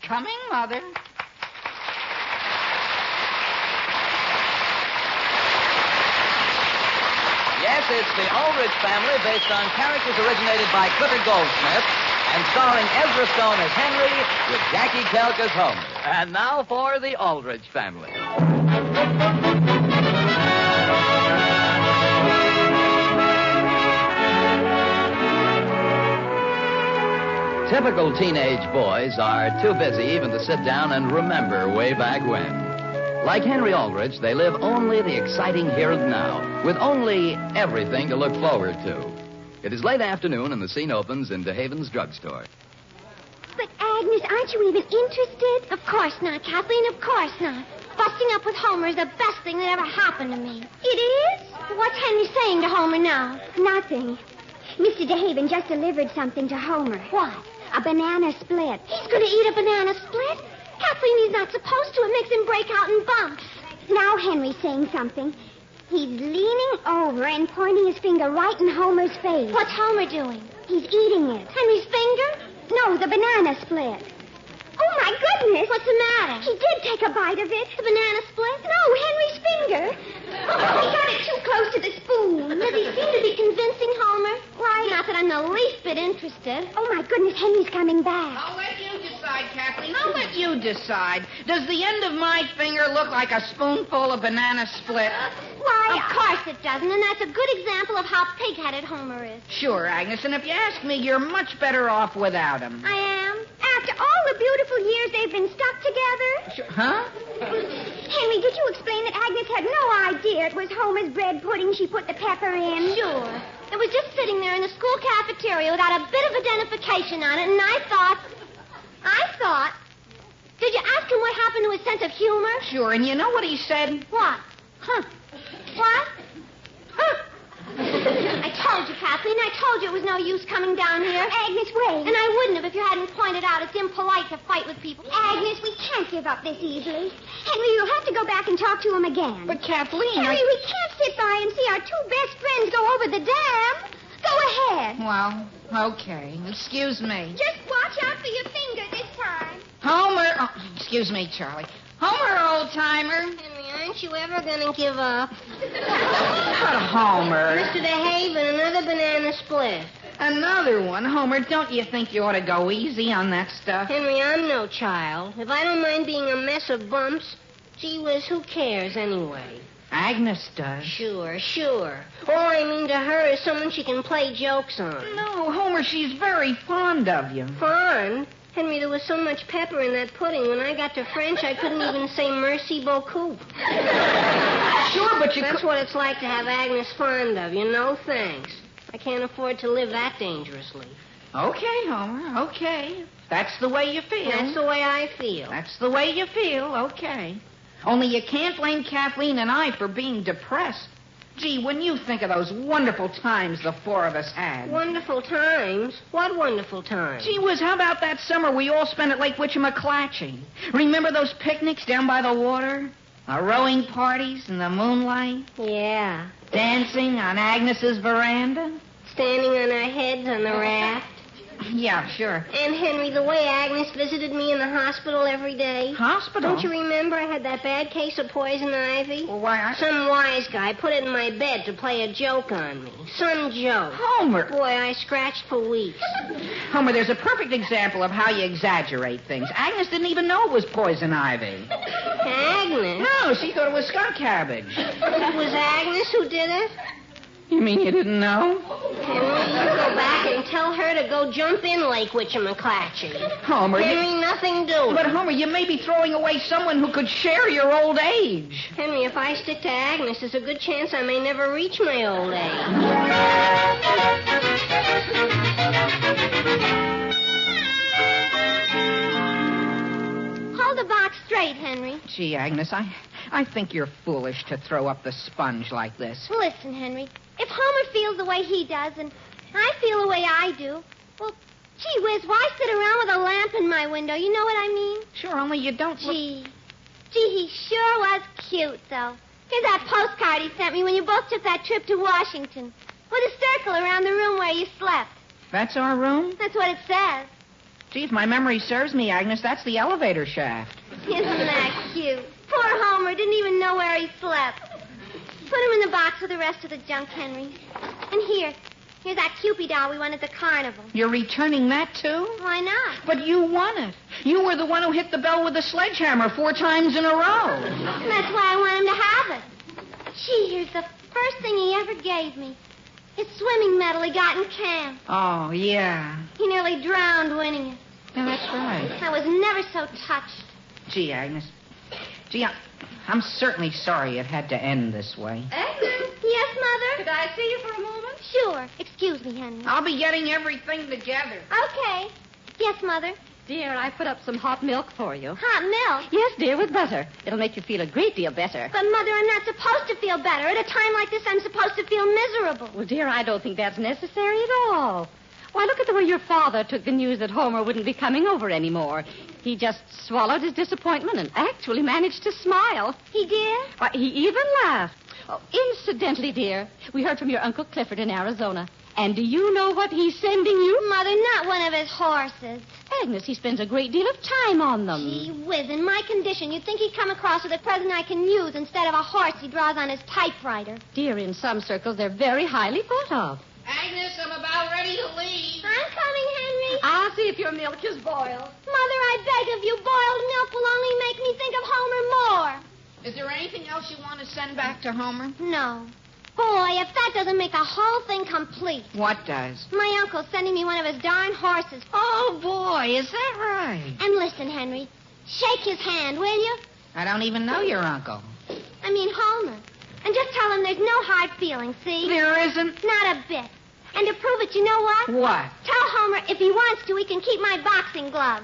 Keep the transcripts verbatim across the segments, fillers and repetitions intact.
Coming, Mother. Yes, it's the Aldrich Family, based on characters originated by Clifford Goldsmith, and starring Ezra Stone as Henry, with Jackie Kelk as Homer. And now for the Aldrich Family. Typical teenage boys are too busy even to sit down and remember way back when. Like Henry Aldrich, they live only the exciting here and now, with only everything to look forward to. It is late afternoon, and the scene opens in DeHaven's drugstore. But, Agnes, aren't you even interested? Of course not, Kathleen, of course not. Busting up with Homer is the best thing that ever happened to me. It is? What's Henry saying to Homer now? Nothing. Mister DeHaven just delivered something to Homer. What? A banana split. He's going to eat a banana split? Kathleen, he's not supposed to. It makes him break out in bumps. Now Henry's saying something. He's leaning over and pointing his finger right in Homer's face. What's Homer doing? He's eating it. Henry's finger? No, the banana split. Oh, my goodness. What's the matter? He did take a bite of it. The banana split? No, Henry's finger. He got it too close to the spoon. Does he seem to be convincing Homer? Why? Not that I'm the least bit interested. Oh, my goodness, Henry's coming back. I'll let you decide, Kathleen. I'll let you decide. Does the end of my finger look like a spoonful of banana split? Why? Of course it doesn't, and that's a good example of how pig-headed Homer is. Sure, Agnes, and if you ask me, you're much better off without him. I am? After all the beautiful years they've been stuck together? Sure. Huh? Henry, did you explain that Agnes had no idea it was Homer's bread pudding she put the pepper in? Sure. It was just sitting there in the school cafeteria without a bit of identification on it, and I thought... I thought... Did you ask him what happened to his sense of humor? Sure, and you know what he said? What? Huh. What? Huh. I told you, Kathleen. I told you it was no use coming down here. Agnes, wait. And I wouldn't have if you hadn't pointed out it's impolite to fight with people. Agnes, we can't give up this easily. Henry, you'll have to go back and talk to him again. But, Kathleen, Henry, I... we can't sit by and see our two best friends go over the dam. Go ahead. Well, okay. Excuse me. Just watch out for your finger this time. Homer... Oh, excuse me, Charlie. Homer, old-timer. Henry, aren't you ever going to give up? Not Homer. Mister DeHaven, another banana split. Another one. Homer, don't you think you ought to go easy on that stuff? Henry, I'm no child. If I don't mind being a mess of bumps, gee whiz, who cares anyway? Agnes does. Sure, sure. All I mean to her is someone she can play jokes on. No, Homer, she's very fond of you. Fond? Henry, there was so much pepper in that pudding. When I got to French, I couldn't even say merci beaucoup. Sure, but you That's could... what it's like to have Agnes fond of you. No thanks. I can't afford to live that dangerously. Okay, Homer, okay. That's the way you feel. That's the way I feel. That's the way you feel, okay. Only you can't blame Kathleen and I for being depressed. Gee, when you think of those wonderful times the four of us had. Wonderful times? What wonderful times? Gee whiz, how about that summer we all spent at Lake Witchamaclatchy? Remember those picnics down by the water? The rowing parties in the moonlight? Yeah. Dancing on Agnes's veranda? Standing on our heads on the raft? Yeah, sure. And, Henry, the way Agnes visited me in the hospital every day. Hospital? Don't you remember I had that bad case of poison ivy? Well, why, I... Some wise guy put it in my bed to play a joke on me. Some joke. Homer! Boy, I scratched for weeks. Homer, there's a perfect example of how you exaggerate things. Agnes didn't even know it was poison ivy. Agnes? No, she thought it was skunk cabbage. It was Agnes who did it? You mean you didn't know? Henry, you go back and tell her to go jump in Lake Witchamaclatchy. Homer, Henry, you... nothing doing. But, Homer, you may be throwing away someone who could share your old age. Henry, if I stick to Agnes, there's a good chance I may never reach my old age. Hold the box straight, Henry. Gee, Agnes, I, I think you're foolish to throw up the sponge like this. Listen, Henry, if Homer feels the way he does and I feel the way I do, well, gee whiz, why sit around with a lamp in my window? You know what I mean? Sure, only you don't... Gee. Gee, he sure was cute, though. Here's that postcard he sent me when you both took that trip to Washington. With a circle around the room where you slept. That's our room? That's what it says. Gee, if my memory serves me, Agnes, that's the elevator shaft. Isn't that cute? Poor Homer didn't even know where he slept. Put him in the box with the rest of the junk, Henry. And here, here's that Cupid doll we won at the carnival. You're returning that, too? Why not? But you won it. You were the one who hit the bell with the sledgehammer four times in a row. And that's why I want him to have it. Gee, here's the first thing he ever gave me. His swimming medal he got in camp. Oh, yeah. He nearly drowned winning it. Yeah, that's right. I was never so touched. Gee, Agnes. Gee, I, I'm certainly sorry it had to end this way. Agnes? Yes, Mother? Could I see you for a moment? Sure. Excuse me, Henry. I'll be getting everything together. Okay. Yes, Mother. Dear, I put up some hot milk for you. Hot milk? Yes, dear, with butter. It'll make you feel a great deal better. But, Mother, I'm not supposed to feel better. At a time like this, I'm supposed to feel miserable. Well, dear, I don't think that's necessary at all. Why, look at the way your father took the news that Homer wouldn't be coming over anymore. He just swallowed his disappointment and actually managed to smile. He did? Why, he even laughed. Oh, incidentally, dear, we heard from your Uncle Clifford in Arizona. And do you know what he's sending you? Mother, not one of his horses. Agnes, he spends a great deal of time on them. Gee whiz, in my condition, you'd think he'd come across with a present I can use instead of a horse he draws on his typewriter. Dear, in some circles, they're very highly thought of. Agnes, I'm about ready to leave. I'm coming, Henry. I'll see if your milk is boiled. Mother, I beg of you, boiled milk will only make me think of Homer more. Is there anything else you want to send back to Homer? No. Boy, if that doesn't make the whole thing complete. What does? My uncle's sending me one of his darn horses. Oh, boy, is that right? And listen, Henry, shake his hand, will you? I don't even know your uncle. I mean Homer. And just tell him there's no hard feelings, see? There isn't? Not a bit. And to prove it, you know what? What? Tell Homer if he wants to, he can keep my boxing gloves.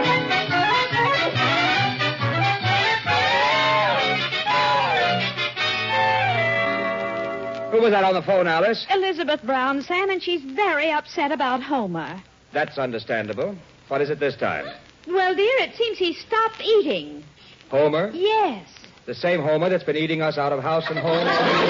Who was that on the phone, Alice? Elizabeth Brown, Sam, and she's very upset about Homer. That's understandable. What is it this time? Well, dear, it seems he stopped eating. Homer? Yes. The same Homer that's been eating us out of house and home?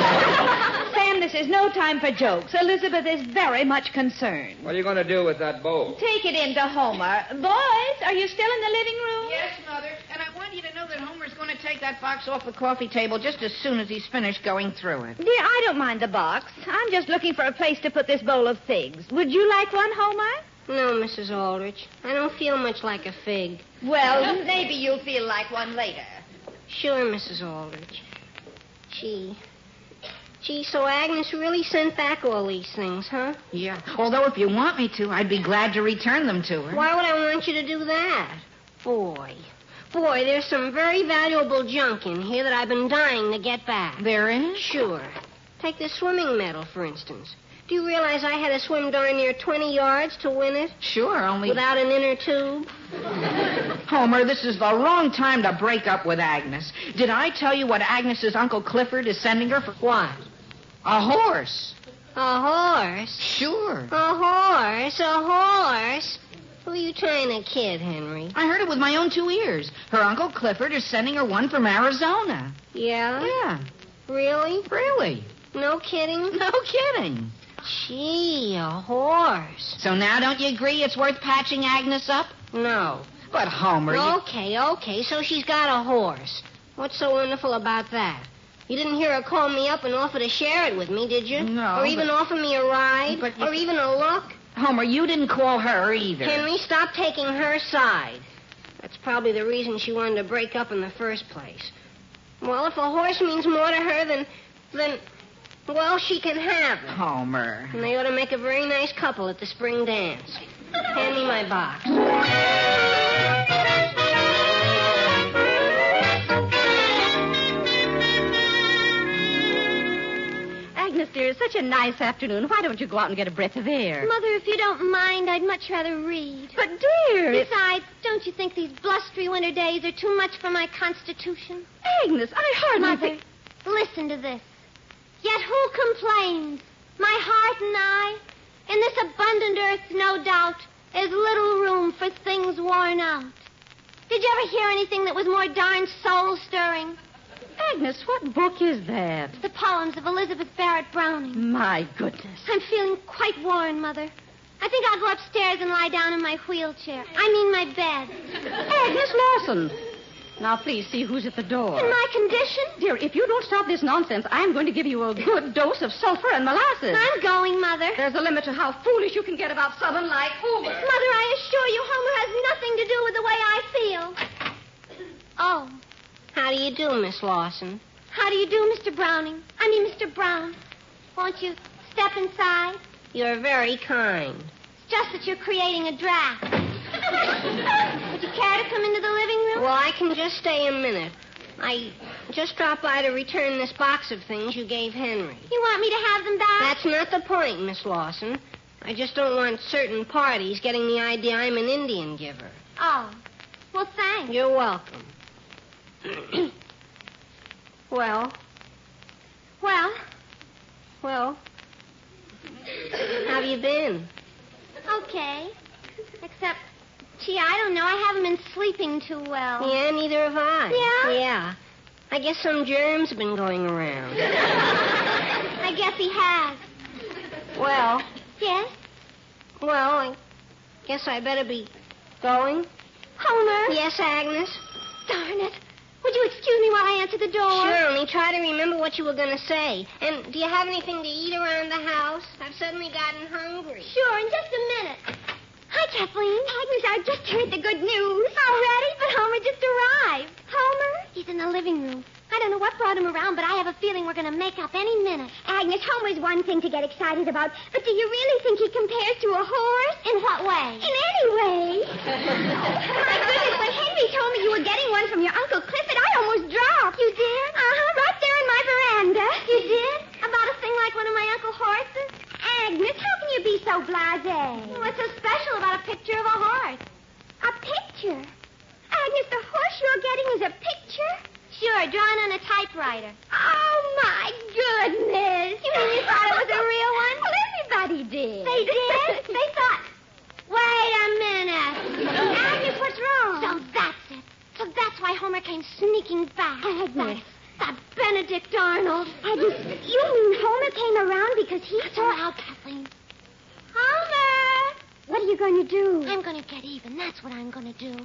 Sam, this is no time for jokes. Elizabeth is very much concerned. What are you going to do with that bowl? Take it into Homer. Boys, are you still in the living room? Yes, Mother. And I want you to know that Homer's going to take that box off the coffee table just as soon as he's finished going through it. Dear, I don't mind the box. I'm just looking for a place to put this bowl of figs. Would you like one, Homer? No, Missus Aldrich. I don't feel much like a fig. Well, maybe you'll feel like one later. Sure, Missus Aldrich. Gee. Gee, so Agnes really sent back all these things, huh? Yeah. Although if you want me to, I'd be glad to return them to her. Why would I want you to do that? Boy. Boy, there's some very valuable junk in here that I've been dying to get back. There is? Sure. Take the swimming medal, for instance. Do you realize I had to swim darn near twenty yards to win it? Sure, only... Without an inner tube? Homer, this is the wrong time to break up with Agnes. Did I tell you what Agnes's Uncle Clifford is sending her for? What? A horse. A horse? Sure. A horse? A horse? Who are you trying to kid, Henry? I heard it with my own two ears. Her Uncle Clifford is sending her one from Arizona. Yeah? Yeah. Really? Really? No kidding? No kidding. Gee, a horse. So now don't you agree it's worth patching Agnes up? No. But, Homer, you... Okay, okay, so she's got a horse. What's so wonderful about that? You didn't hear her call me up and offer to share it with me, did you? No, Or even but- offer me a ride? But you- Or even a look? Homer, you didn't call her either. Henry, stop taking her side. That's probably the reason she wanted to break up in the first place. Well, if a horse means more to her than... than... Well, she can have it. Homer. And they ought to make a very nice couple at the spring dance. Hand me my box. Agnes, dear, it's such a nice afternoon. Why don't you go out and get a breath of air? Mother, if you don't mind, I'd much rather read. But, dear, it's... Besides, don't you think these blustery winter days are too much for my constitution? Agnes, I hardly Mother, think... listen to this. Yet who complains? My heart and I. In this abundant earth, no doubt, is little room for things worn out. Did you ever hear anything that was more darn soul-stirring? Agnes, what book is that? The poems of Elizabeth Barrett Browning. My goodness. I'm feeling quite worn, Mother. I think I'll go upstairs and lie down in my wheelchair. I mean my bed. Agnes Lawson. Now, please see who's at the door. In my condition? Dear, if you don't stop this nonsense, I'm going to give you a good dose of sulfur and molasses. I'm going, Mother. There's a limit to how foolish you can get about someone like Homer. Mother, I assure you, Homer has nothing to do with the way I feel. Oh. How do you do, Miss Lawson? How do you do, Mister Browning? I mean, Mister Brown. Won't you step inside? You're very kind. It's just that you're creating a draft. Would you care to come into the living room? Well, I can just stay a minute. I just dropped by to return this box of things you gave Henry. You want me to have them back? That's not the point, Miss Lawson. I just don't want certain parties getting the idea I'm an Indian giver. Oh. Well, thanks. You're welcome. Well? Well? Well? How have you been? Okay. Except, gee, I don't know. I haven't been sleeping too well. Yeah, neither have I. Yeah? Yeah. I guess some germs have been going around. I guess he has. Well? Yes? Well, I guess I better be going. Homer? Yes, Agnes? Darn it. Would you excuse me while I answer the door? Sure, only try to remember what you were going to say. And do you have anything to eat around the house? I've suddenly gotten hungry. Sure, in just a minute. Hi, Kathleen. Agnes, I just heard the good news. Already? But Homer just arrived. Homer? He's in the living room. I don't know what brought him around, but I have a feeling we're going to make up any minute. Agnes, Homer's one thing to get excited about, but do you really think he compares to a horse? In what way? In any way. My goodness, when Henry told me you were getting one from your Uncle Clifford, I almost dropped. You did? Uh-huh, right there in my veranda. You did? About a thing like one of my Uncle Horses? Agnes, how can you be so blasé? What's so special about a picture of a horse? A picture? Agnes, the horse you're getting is a picture? Sure, drawn on a typewriter. Oh, my goodness. You mean you thought it was a real one? Well, everybody did. They did? They thought... Wait a minute. Agnes, what's wrong? So that's it. So that's why Homer came sneaking back. Agnes. That, that Benedict Arnold. Agnes, you mean Homer came around because he That's saw... all out, Kathleen. Homer! What are you going to do? I'm going to get even. That's what I'm going to do.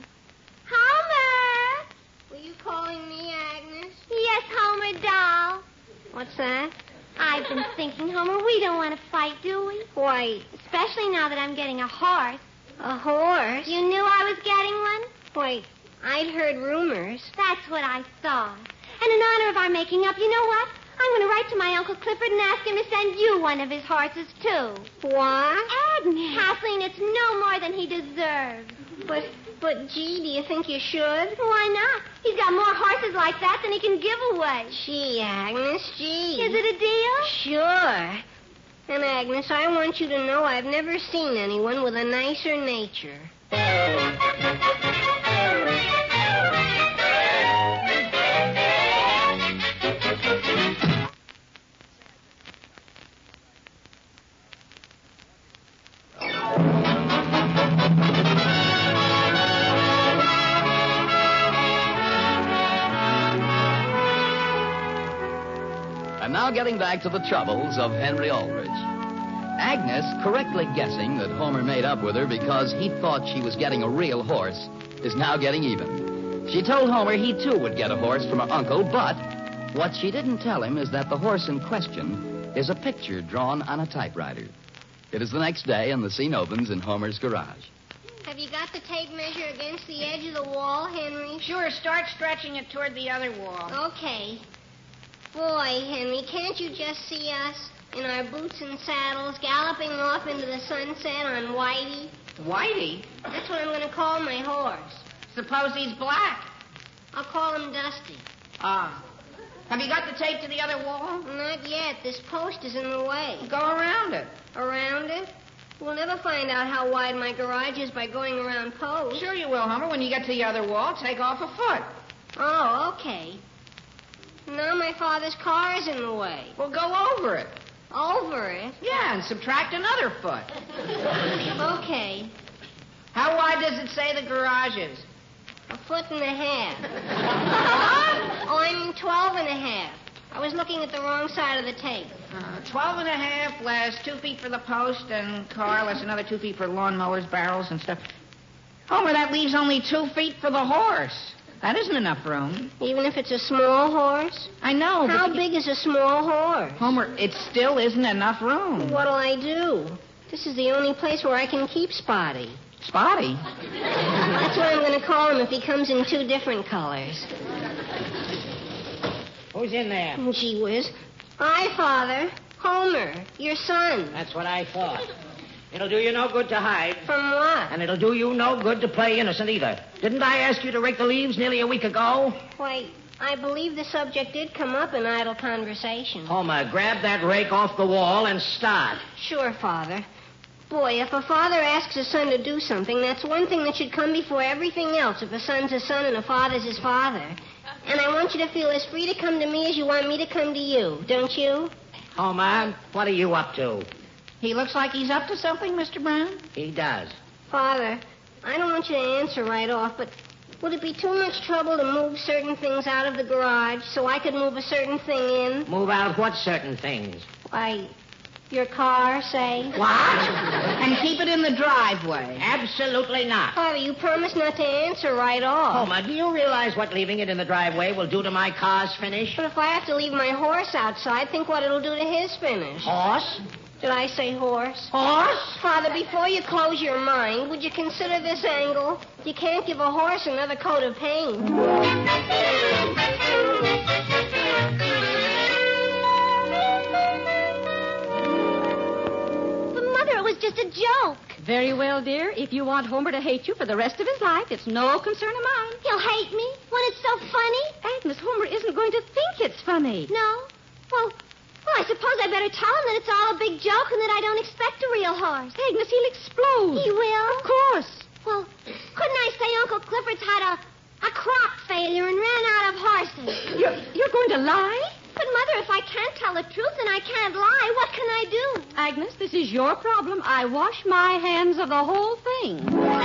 Homer! Were you calling me, Agnes? Yes, Homer, doll. What's that? I've been thinking, Homer, we don't want to fight, do we? Why, Especially now that I'm getting a horse. a horse? You knew I was getting one? Wait, I'd heard rumors. That's what I thought. And in honor of our making up, you know what? I'm going to write to my Uncle Clifford and ask him to send you one of his horses, too. What? Agnes. Kathleen, it's no more than he deserves. But, but, gee, do you think you should? Why not? He's got more horses like that than he can give away. Gee, Agnes, gee. Is it a deal? Sure. And, Agnes, I want you to know I've never seen anyone with a nicer nature. And now getting back to the troubles of Henry Aldrich. Agnes, correctly guessing that Homer made up with her because he thought she was getting a real horse, is now getting even. She told Homer he too would get a horse from her uncle, but what she didn't tell him is that the horse in question is a picture drawn on a typewriter. It is the next day, and the scene opens in Homer's garage. Have you got the tape measure against the edge of the wall, Henry? Sure, start stretching it toward the other wall. Okay. Boy, Henry, can't you just see us in our boots and saddles galloping off into the sunset on Whitey? Whitey? That's what I'm going to call my horse. Suppose he's black. I'll call him Dusty. Ah. Have you got the tape to the other wall? Not yet. This post is in the way. Go around it. Around it? We'll never find out how wide my garage is by going around posts. Sure you will, Homer. When you get to the other wall, take off a foot. Oh, okay. Now my father's car is in the way. Well, go over it. Over it? Yeah, and subtract another foot. Okay. How wide does it say the garage is? A foot and a half. Oh, I mean twelve and a half. I was looking at the wrong side of the tape. Uh, twelve and a half less two feet for the post and car, less another two feet for lawnmowers, barrels, and stuff. Homer, that leaves only two feet for the horse. That isn't enough room. Even if it's a small horse? I know. How but big is a small horse? Homer, it still isn't enough room. What'll I do? This is the only place where I can keep Spotty. Spotty? That's what I'm going to call him if he comes in two different colors. Who's in there? Gee whiz. Hi, Father. Homer, your son. That's what I thought. It'll do you no good to hide. From what? And it'll do you no good to play innocent either. Didn't I ask you to rake the leaves nearly a week ago? Why, I believe the subject did come up in idle conversation. Homer, grab that rake off the wall and start. Sure, Father. Boy, if a father asks a son to do something, that's one thing that should come before everything else if a son's a son and a father's his father. And I want you to feel as free to come to me as you want me to come to you, don't you? Homer, what are you up to? He looks like he's up to something, Mister Brown. He does. Father, I don't want you to answer right off, but would it be too much trouble to move certain things out of the garage so I could move a certain thing in? Move out what certain things? Why, your car, say? What? And keep it in the driveway. Absolutely not. Father, you promised not to answer right off. Homer, do you realize what leaving it in the driveway will do to my car's finish? But if I have to leave my horse outside, think what it'll do to his finish. Horse? Did I say horse? Horse? Father, before you close your mind, would you consider this angle? You can't give a horse another coat of paint. But, Mother, it was just a joke. Very well, dear. If you want Homer to hate you for the rest of his life, it's no concern of mine. He'll hate me when it's so funny. Agnes, Homer isn't going to think it's funny. No? Well, well, I suppose I better tell him that it's all a big joke and that I don't expect a real horse. Agnes, he'll explode. He will? Of course. Well, couldn't I say Uncle Clifford's had a, a crop failure and ran out of horses? You're, you're going to lie? But, Mother, if I can't tell the truth and I can't lie, what can I do? Agnes, this is your problem. I wash my hands of the whole thing.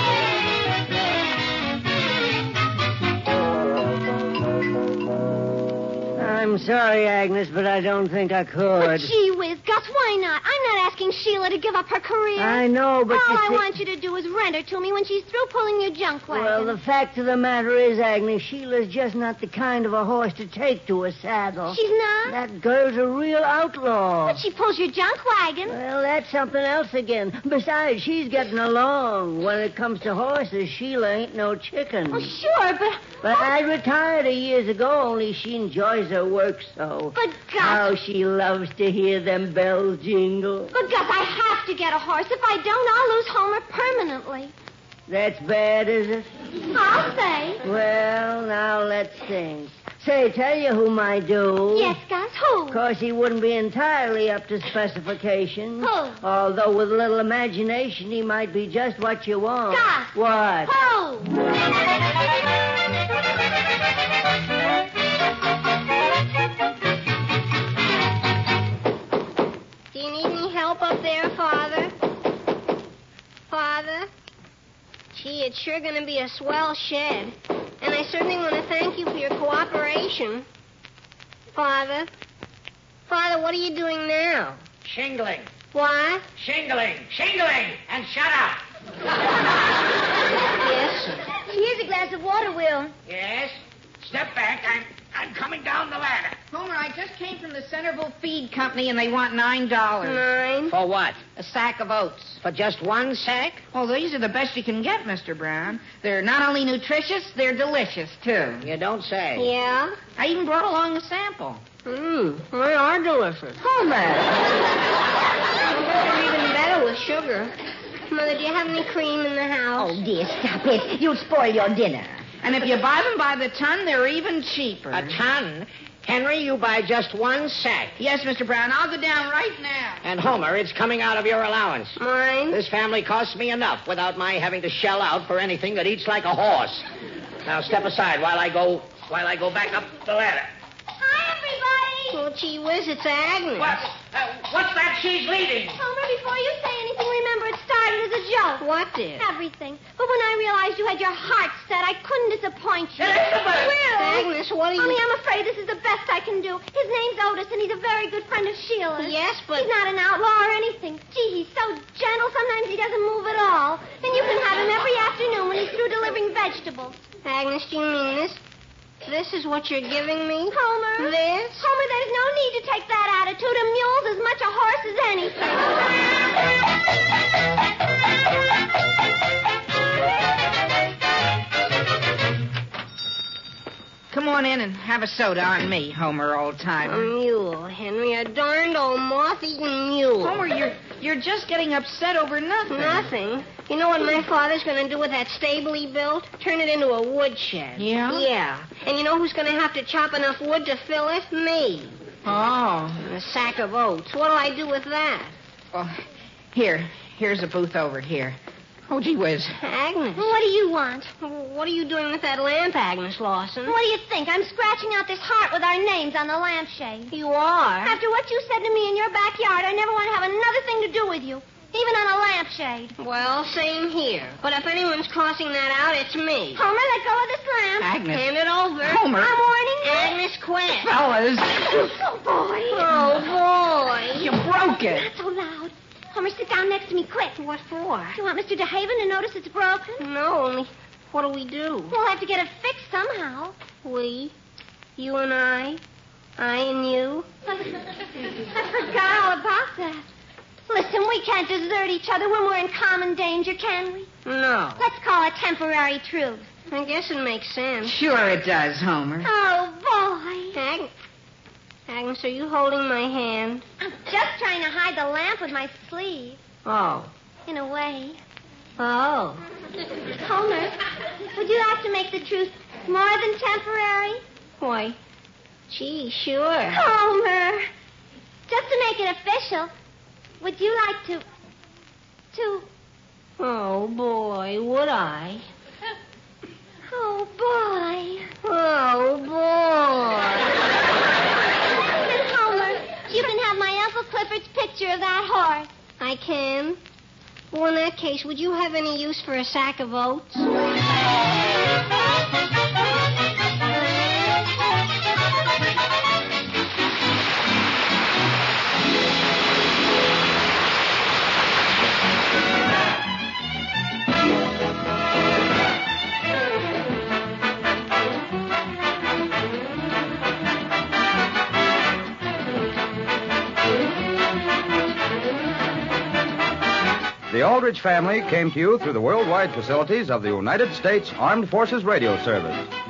I'm sorry, Agnes, but I don't think I could. Well, gee whiz, Gus, why not? I'm not asking Sheila to give up her career. I know, but All you I see- want you to do is rent her to me when she's through pulling your junk wagon. Well, the fact of the matter is, Agnes, Sheila's just not the kind of a horse to take to a saddle. She's not? That girl's a real outlaw. But she pulls your junk wagon. Well, that's something else again. Besides, she's getting along. When it comes to horses, Sheila ain't no chicken. Well, sure, but... But I retired her years ago, only she enjoys her work so. But, Gus... How she loves to hear them bells jingle. But, Gus, I have to get a horse. If I don't, I'll lose Homer permanently. That's bad, is it? I'll say. Well, now let's think. Say, tell you who might do. Yes, Gus, who? Of course, he wouldn't be entirely up to specifications. Who? Although with a little imagination, he might be just what you want. Gus. What? Who? Do you need any help up there, Father? Father? Gee, it's sure going to be a swell shed. And I certainly want to thank you for your cooperation. Father? Father, what are you doing now? Shingling. What? Shingling. Shingling. And shut up. Yes, sir. Here's a glass of water, Will. Yes? Step back. I'm, I'm coming down the ladder. Homer, I just came from the Centerville Feed Company, and they want nine dollars. Nine. For what? A sack of oats. For just one sack? Oh, these are the best you can get, Mister Brown. They're not only nutritious, they're delicious, too. You don't say. Yeah? I even brought along a sample. Mmm, they are delicious. Homer! They're even better with sugar. Mother, do you have any cream in the house? Oh, dear, stop it. You'll spoil your dinner. And if you buy them by the ton, they're even cheaper. A ton? Henry, you buy just one sack. Yes, Mister Brown. I'll go down right now. And Homer, it's coming out of your allowance. Mine? This family costs me enough without my having to shell out for anything that eats like a horse. Now step aside while I go while I go back up the ladder. Hi, everybody. Well, gee whiz, it's Agnes. What? Uh, what's that she's leading? Homer, before you say anything, remember it started as a joke. What did? Everything. But when I realized you had your heart set, I couldn't disappoint you. Elizabeth! Will! Agnes, what are you... Only I'm afraid this is the best I can do. His name's Otis, and he's a very good friend of Sheila's. Yes, but... He's not an outlaw or anything. Gee, he's so gentle, sometimes he doesn't move at all. And you can have him every afternoon when he's through delivering vegetables. Agnes, do you mean this? This is what you're giving me? Homer. This? Homer, there's no need to take that attitude. A mule's as much a horse as anything. Come on in and have a soda on me, Homer, old A timer. mule, Henry. A darned old moth-eaten mule. Homer, you're you're just getting upset over nothing. Nothing. You know what my father's going to do with that stable he built? Turn it into a woodshed. Yeah? Yeah. And you know who's going to have to chop enough wood to fill it? Me. Oh. And a sack of oats. What'll I do with that? Well, here. Here's a booth over here. Oh, gee whiz. Agnes. What do you want? What are you doing with that lamp, Agnes Lawson? What do you think? I'm scratching out this heart with our names on the lampshade. You are? After what you said to me in your backyard, I never want to have another thing to do with you, even on a lampshade. Well, same here. But if anyone's crossing that out, it's me. Homer, let go of this lamp. Agnes. Hand it over. Homer. I'm warning you. Agnes, quit. Fellas. Oh, boy. Oh, boy. You broke it. Not so loud. Homer, sit down next to me, quick. What for? Do you want Mister DeHaven to notice it's broken? No, only what do we do? We'll have to get it fixed somehow. We? You and I? I and you? I forgot all about that. Listen, we can't desert each other when we're in common danger, can we? No. Let's call it temporary truce. I guess it makes sense. Sure it does, Homer. Oh, boy. Ag- Agnes, are you holding my hand? I'm just trying to hide the lamp with my sleeve. Oh. In a way. Oh. Homer, would you like to make the truce more than temporary? Why, gee, sure. Homer, just to make it official, would you like to... to... Oh, boy, would I? Oh, boy. Oh, boy. And Homer, you can have my Uncle Clifford's picture of that horse. I can? Well, in that case, would you have any use for a sack of oats? The Aldrich family came to you through the worldwide facilities of the United States Armed Forces Radio Service.